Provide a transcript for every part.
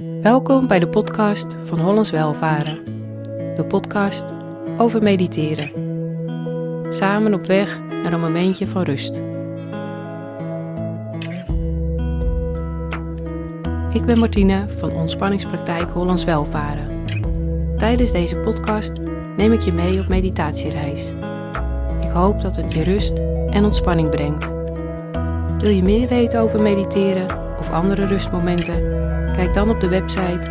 Welkom bij de podcast van Hollands Welvaren. De podcast over mediteren. Samen op weg naar een momentje van rust. Ik ben Martine van Ontspanningspraktijk Hollands Welvaren. Tijdens deze podcast neem ik je mee op meditatiereis. Ik hoop dat het je rust en ontspanning brengt. Wil je meer weten over mediteren of andere rustmomenten? Kijk dan op de website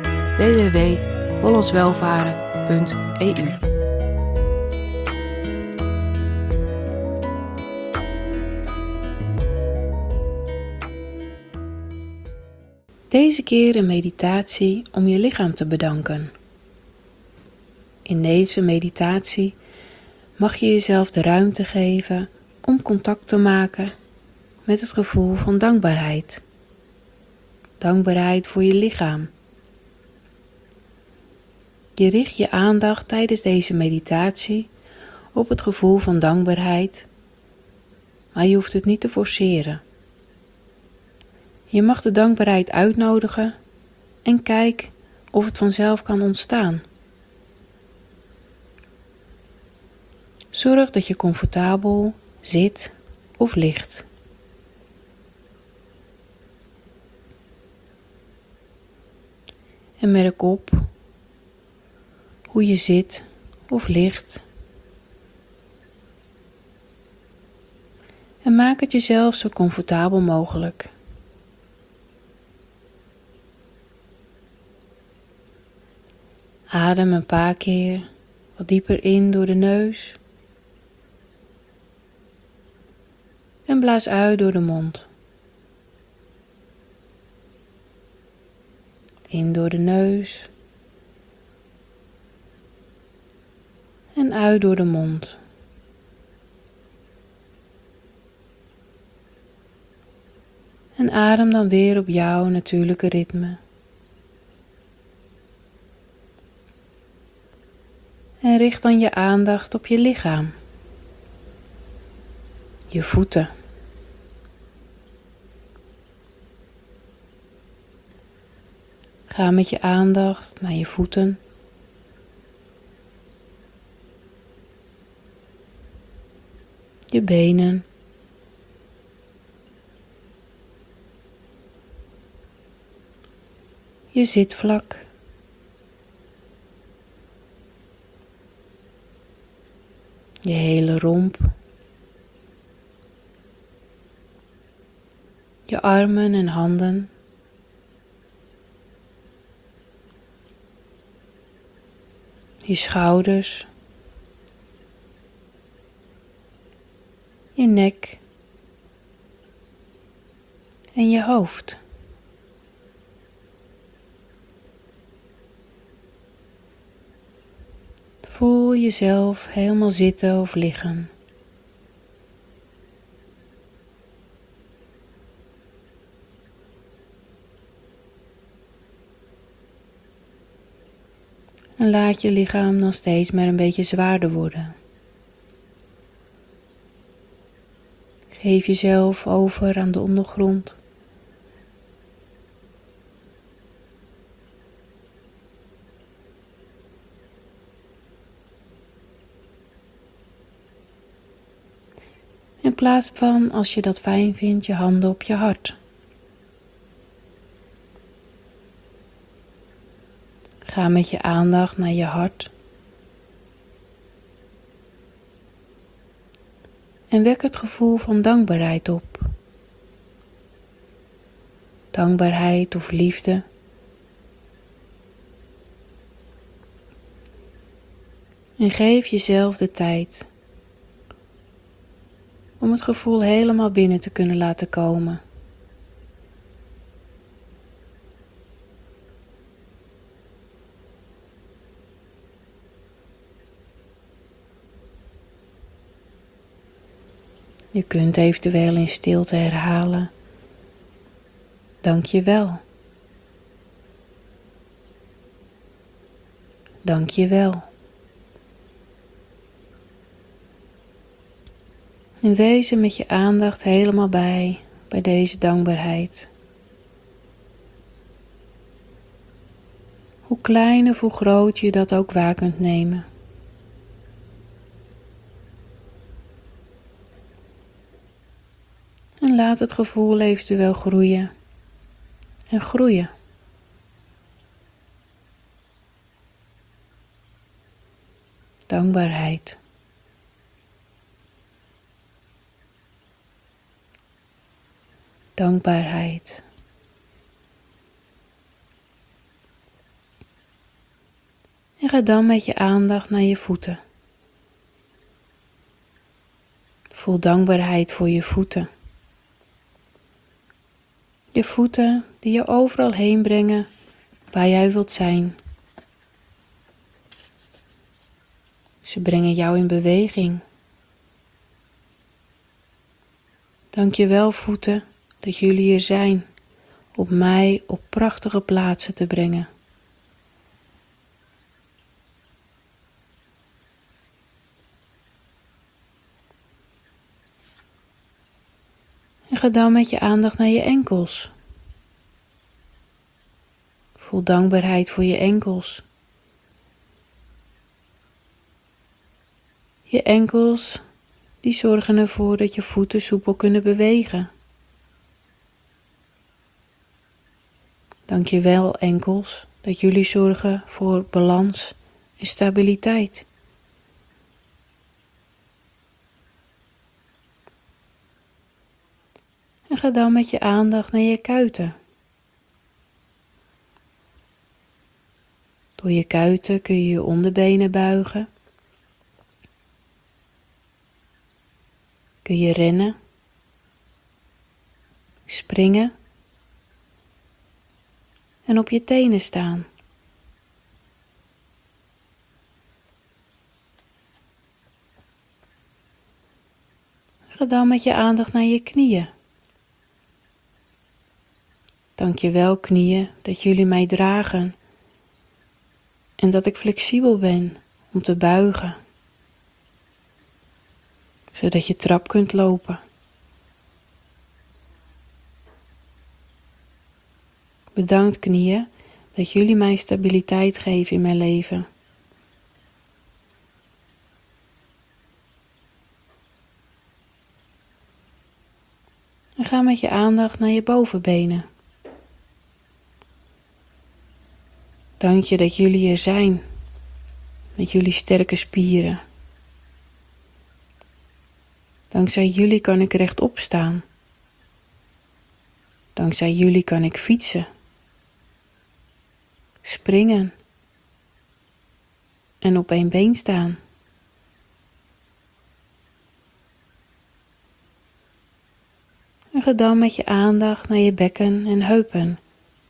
www.hollandswelvaren.eu. Deze keer een meditatie om je lichaam te bedanken. In deze meditatie mag je jezelf de ruimte geven om contact te maken met het gevoel van dankbaarheid. Dankbaarheid voor je lichaam. Je richt je aandacht tijdens deze meditatie op het gevoel van dankbaarheid, maar je hoeft het niet te forceren. Je mag de dankbaarheid uitnodigen en kijk of het vanzelf kan ontstaan. Zorg dat je comfortabel zit of ligt. En merk op hoe je zit of ligt. En maak het jezelf zo comfortabel mogelijk. Adem een paar keer wat dieper in door de neus. En blaas uit door de mond. In door de neus. En uit door de mond. En adem dan weer op jouw natuurlijke ritme. En richt dan je aandacht op je lichaam. Je voeten. Ga met je aandacht naar je voeten. Je benen. Je zitvlak. Je hele romp. Je armen en handen. Je schouders. Je nek. En je hoofd. Voel jezelf helemaal zitten of liggen. En laat je lichaam dan steeds maar een beetje zwaarder worden. Geef jezelf over aan de ondergrond. In plaats van, als je dat fijn vindt, je handen op je hart. Ga met je aandacht naar je hart. En wek het gevoel van dankbaarheid op. Dankbaarheid of liefde. En geef jezelf de tijd om het gevoel helemaal binnen te kunnen laten komen. Je kunt eventueel in stilte herhalen: dank je wel. Dank je wel. En wees er met je aandacht helemaal bij deze dankbaarheid. Hoe klein of hoe groot je dat ook waar kunt nemen. En laat het gevoel eventueel groeien en groeien. Dankbaarheid. Dankbaarheid. En ga dan met je aandacht naar je voeten. Voel dankbaarheid voor je voeten. Je voeten die je overal heen brengen waar jij wilt zijn. Ze brengen jou in beweging. Dank je wel, voeten, dat jullie hier zijn om mij op prachtige plaatsen te brengen. En ga dan met je aandacht naar je enkels. Voel dankbaarheid voor je enkels. Je enkels die zorgen ervoor dat je voeten soepel kunnen bewegen. Dank je wel, enkels, dat jullie zorgen voor balans en stabiliteit. En ga dan met je aandacht naar je kuiten. Door je kuiten kun je je onderbenen buigen. Kun je rennen, springen en op je tenen staan. Ga dan met je aandacht naar je knieën. Dank je wel, knieën, dat jullie mij dragen en dat ik flexibel ben om te buigen, zodat je trap kunt lopen. Bedankt, knieën, dat jullie mij stabiliteit geven in mijn leven. En ga met je aandacht naar je bovenbenen. Dank je dat jullie er zijn, met jullie sterke spieren. Dankzij jullie kan ik rechtop staan. Dankzij jullie kan ik fietsen, springen en op één been staan. En ga dan met je aandacht naar je bekken en heupen.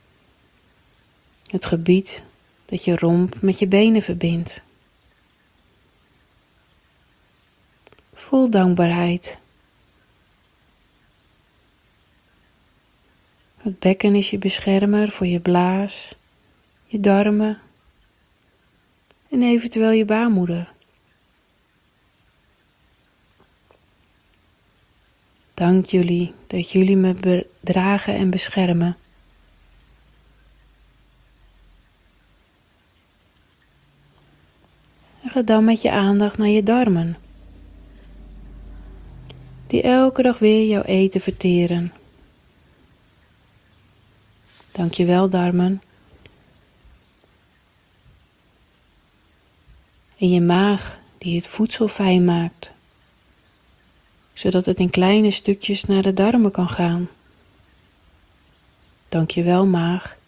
Het gebied dat je romp met je benen verbindt. Voel dankbaarheid. Het bekken is je beschermer voor je blaas, je darmen en eventueel je baarmoeder. Dank jullie dat jullie me dragen en beschermen. En ga dan met je aandacht naar je darmen, die elke dag weer jouw eten verteren. Dank je wel, darmen. En je maag die het voedsel fijn maakt, zodat het in kleine stukjes naar de darmen kan gaan. Dank je wel, maag.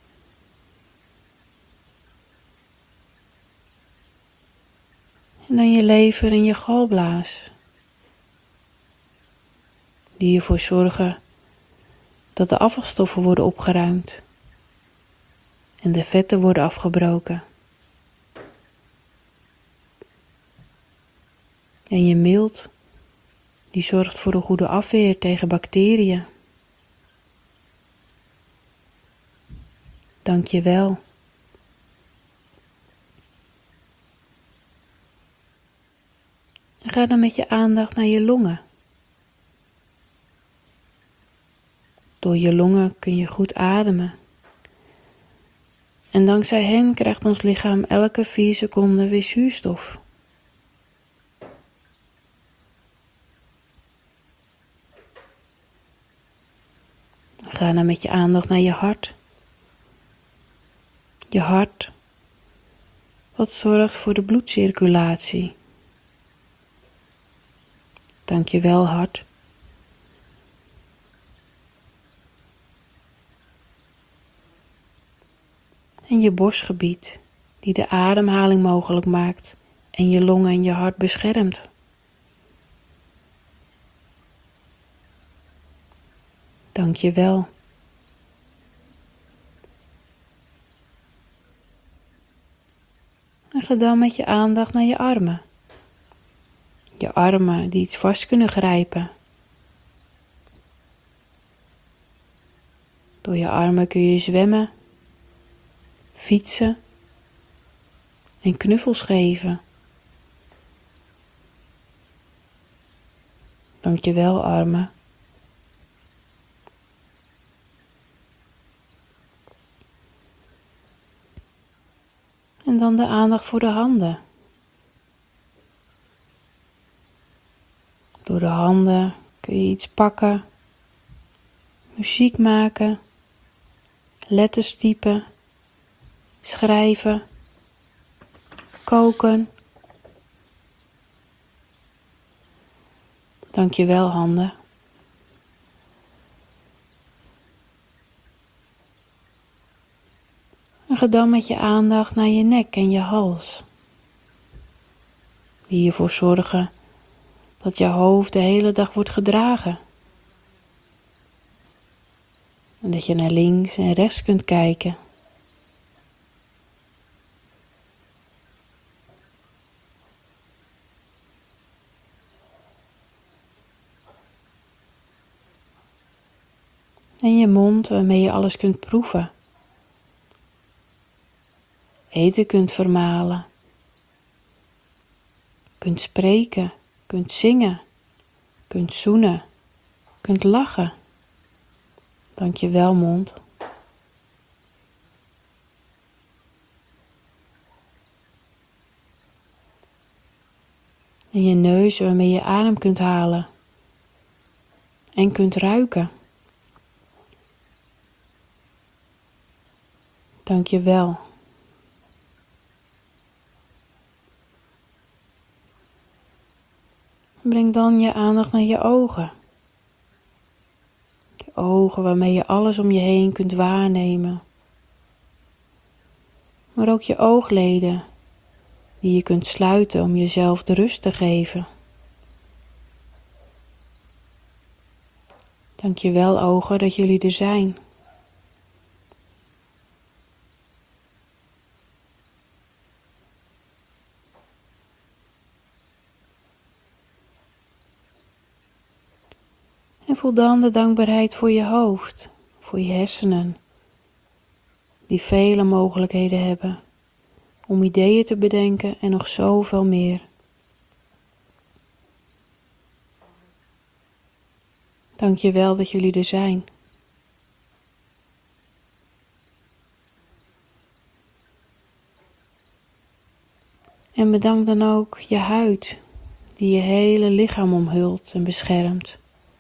En dan je lever en je galblaas, die ervoor zorgen dat de afvalstoffen worden opgeruimd en de vetten worden afgebroken. En je milt, die zorgt voor een goede afweer tegen bacteriën. Dank je wel. En ga dan met je aandacht naar je longen. Door je longen kun je goed ademen. En En dankzij hen krijgt ons lichaam elke 4 seconden weer zuurstof. Ga dan met je aandacht naar je hart. Je hart, wat zorgt voor de bloedcirculatie. Dank je wel, hart. En je borstgebied, die de ademhaling mogelijk maakt en je longen en je hart beschermt. Dank je wel. En ga dan met je aandacht naar je armen. Je armen die iets vast kunnen grijpen. Door je armen kun je zwemmen, fietsen en knuffels geven. Dank je wel, armen. En dan de aandacht voor de handen. Door de handen kun je iets pakken, muziek maken, letters typen, schrijven, koken. Dank je wel, handen. En ga dan met je aandacht naar je nek en je hals, die ervoor zorgen dat je hoofd de hele dag wordt gedragen. En dat je naar links en rechts kunt kijken. En je mond waarmee je alles kunt proeven. Eten kunt vermalen. Kunt spreken, kunt zingen, kunt zoenen, kunt lachen. Dank je wel, mond. En je neus waarmee je adem kunt halen en kunt ruiken. Dank je wel. Breng dan je aandacht naar je ogen. Je ogen waarmee je alles om je heen kunt waarnemen. Maar ook je oogleden die je kunt sluiten om jezelf de rust te geven. Dank je wel, ogen, dat jullie er zijn. En voel dan de dankbaarheid voor je hoofd, voor je hersenen, die vele mogelijkheden hebben om ideeën te bedenken en nog zoveel meer. Dank je wel dat jullie er zijn. En bedank dan ook je huid, die je hele lichaam omhult en beschermt.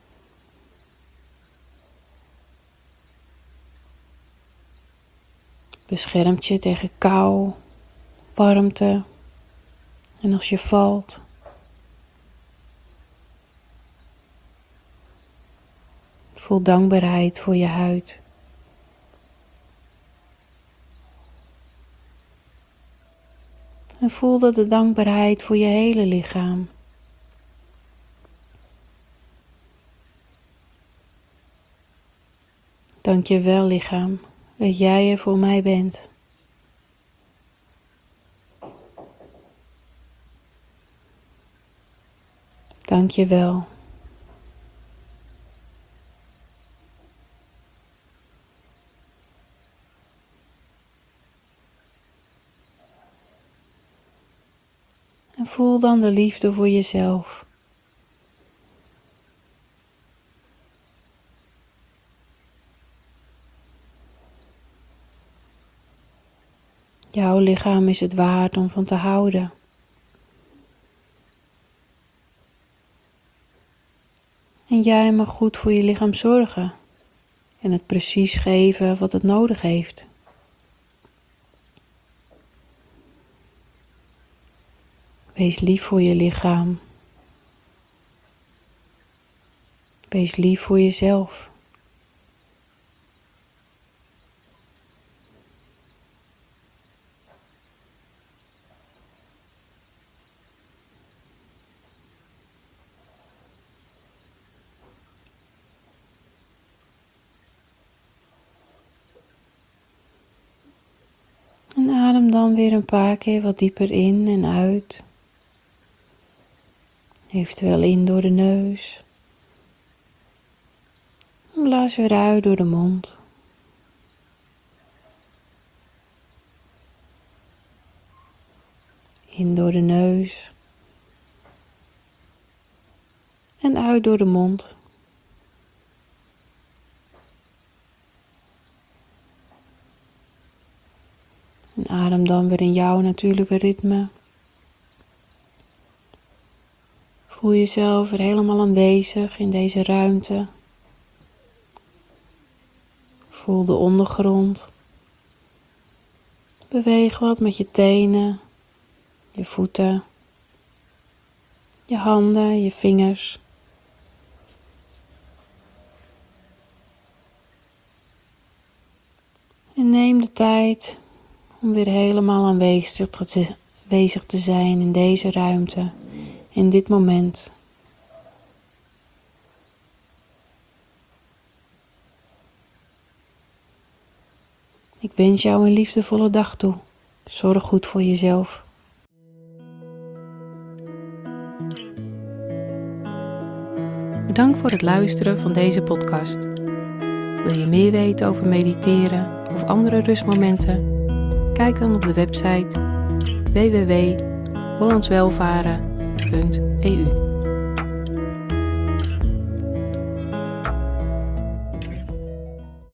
Beschermt je tegen kou, warmte en als je valt. Voel dankbaarheid voor je huid. En voel dat de dankbaarheid voor je hele lichaam. Dank je wel, lichaam, dat jij er voor mij bent. Dank je wel. En voel dan de liefde voor jezelf. Jouw lichaam is het waard om van te houden. En jij mag goed voor je lichaam zorgen en het precies geven wat het nodig heeft. Wees lief voor je lichaam. Wees lief voor jezelf. En adem dan weer een paar keer wat dieper in en uit. Eventueel in door de neus. En blaas weer uit door de mond. In door de neus. En uit door de mond. En adem dan weer in jouw natuurlijke ritme. Voel jezelf weer helemaal aanwezig in deze ruimte. Voel de ondergrond. Beweeg wat met je tenen, je voeten, je handen, je vingers. En neem de tijd om weer helemaal aanwezig te zijn in deze ruimte, in dit moment. Ik wens jou een liefdevolle dag toe. Zorg goed voor jezelf. Bedankt voor het luisteren van deze podcast. Wil je meer weten over mediteren of andere rustmomenten? Kijk dan op de website www.hollandswelvaren.eu.